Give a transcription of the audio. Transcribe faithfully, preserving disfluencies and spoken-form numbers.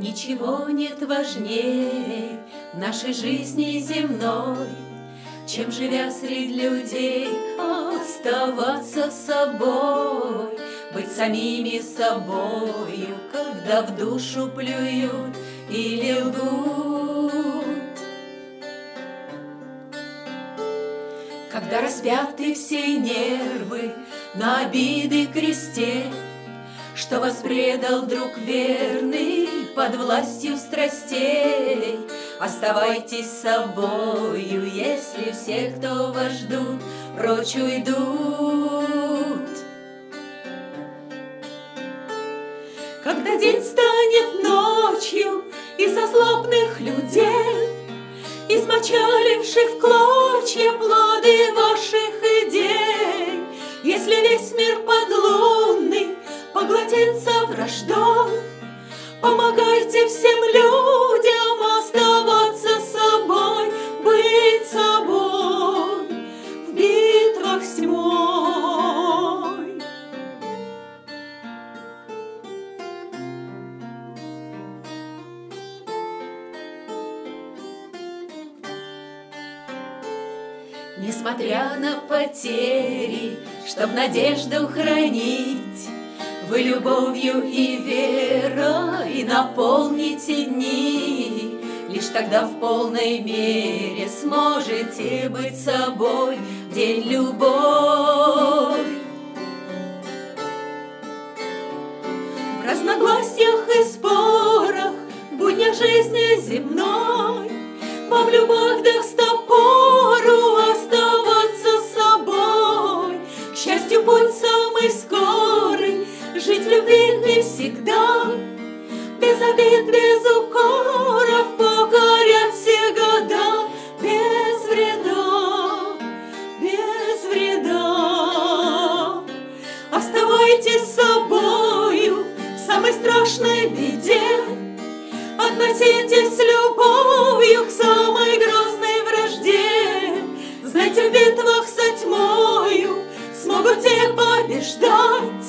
Ничего нет важнее нашей жизни земной, чем, живя среди людей, оставаться собой, быть самими собою, когда в душу плюют или лгут. Когда распяты все нервы на обиды кресте, что вас предал друг верный под властью страстей, оставайтесь собою, если все, кто вас ждут, прочь уйдут. Когда день станет ночью из-за злобных людей, измочаливших в клочья плоды ваших идей, если весь мир подлунный поглотится враждой, помогайте всем людям оставаться собой, быть собой в битвах с тьмой. Несмотря на потери, чтоб надежду хранить, вы любовью и верой наполните дни. Лишь тогда в полной мере сможете быть собой в день любовь. В разногласиях и спорах, в буднях жизни земной, вам любовь даст опору оставаться собой. К счастью, путь самый скорый, жить в любви всегда, без обид, без укоров, покорять все года, без вреда, без вреда. Оставайтесь собою в самой страшной беде, относитесь с любовью к самой грозной вражде. Знайте, в битвах со тьмою смогут те побеждать,